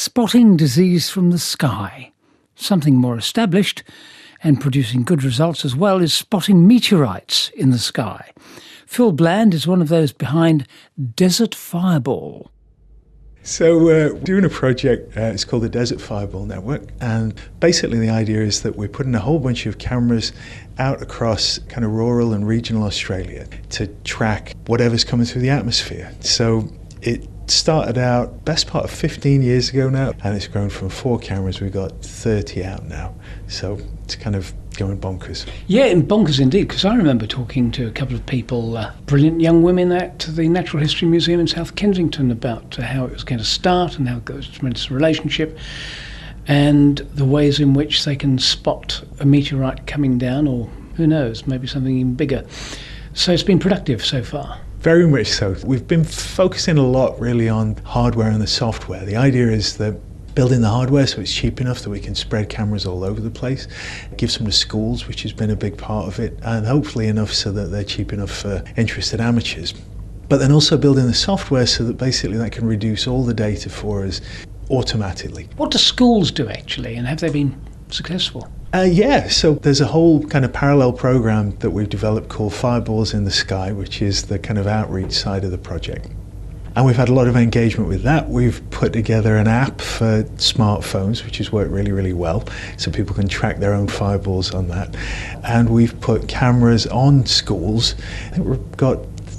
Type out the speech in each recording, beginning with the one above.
Spotting disease from the sky. Something more established and producing good results as well is spotting meteorites in the sky. Phil Bland is one of those behind Desert Fireball. So we're doing a project, it's called the Desert Fireball Network, and basically the idea is that we're putting a whole bunch of cameras out across kind of rural and regional Australia to track whatever's coming through the atmosphere. So it started out best part of 15 years ago now, and it's grown from 4 cameras, we've got 30 out now. So it's kind of going bonkers. Yeah, and bonkers indeed, because I remember talking to a couple of people, brilliant young women at the Natural History Museum in South Kensington about how it was going to start and how it goes a tremendous relationship and the ways in which they can spot a meteorite coming down, or who knows, maybe something even bigger. So it's been productive so far. Very much so. We've been focusing a lot really on hardware and the software. The idea is that building the hardware so it's cheap enough that we can spread cameras all over the place, give some to schools, which has been a big part of it, and hopefully enough so that they're cheap enough for interested amateurs. But then also building the software so that basically that can reduce all the data for us automatically. What do schools do actually, and have they been successful? So there's a whole kind of parallel program that we've developed called Fireballs in the Sky, which is the kind of outreach side of the project. And we've had a lot of engagement with that. We've put together an app for smartphones, which has worked really, really well, so people can track their own fireballs on that. And we've put cameras on schools. I think we've got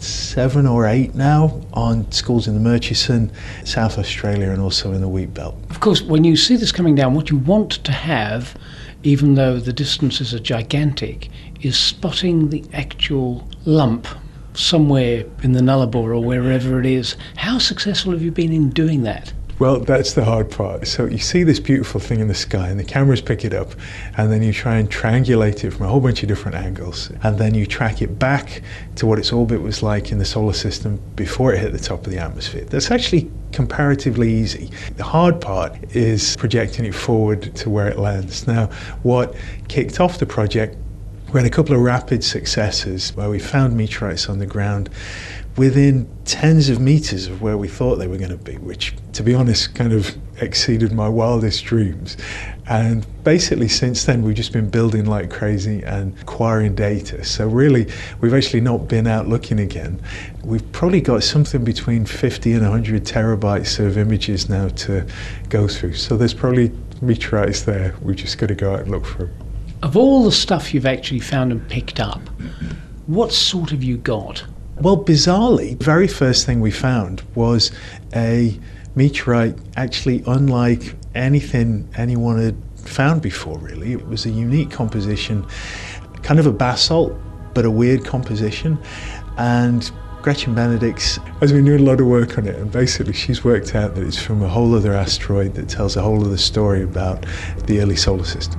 7 or 8 now on schools in the Murchison, South Australia, and also in the Wheat Belt. Of course, when you see this coming down, what you want to have, even though the distances are gigantic, is spotting the actual lump somewhere in the Nullarbor or wherever it is. How successful have you been in doing that? Well, that's the hard part. So you see this beautiful thing in the sky and the cameras pick it up, and then you try and triangulate it from a whole bunch of different angles, and then you track it back to what its orbit was like in the solar system before it hit the top of the atmosphere. That's actually comparatively easy. The hard part is projecting it forward to where it lands. Now, what kicked off the project, we had a couple of rapid successes where we found meteorites on the ground within tens of meters of where we thought they were going to be, which, to be honest, kind of exceeded my wildest dreams. And basically since then we've just been building like crazy and acquiring data. So really we've actually not been out looking again. We've probably got something between 50 and 100 terabytes of images now to go through. So there's probably meteorites there. We've just got to go out and look for them. Of all the stuff you've actually found and picked up, what sort have you got? Well, bizarrely, the very first thing we found was a meteorite actually unlike anything anyone had found before, really. It was a unique composition, kind of a basalt, but a weird composition. And Gretchen Benedict's has been doing a lot of work on it, and basically she's worked out that it's from a whole other asteroid that tells a whole other story about the early solar system.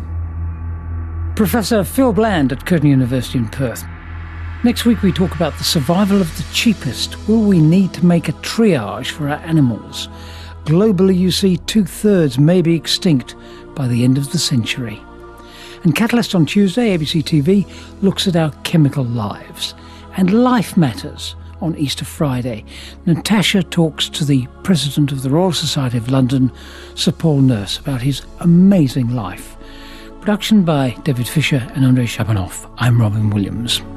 Professor Phil Bland at Curtin University in Perth. Next week we talk about the survival of the cheapest. Will we need to make a triage for our animals? Globally, you see, 2/3 may be extinct by the end of the century. And Catalyst on Tuesday, ABC TV, looks at our chemical lives. And Life Matters on Easter Friday. Natasha talks to the President of the Royal Society of London, Sir Paul Nurse, about his amazing life. Production by David Fisher and Andrei Shabanov. I'm Robin Williams.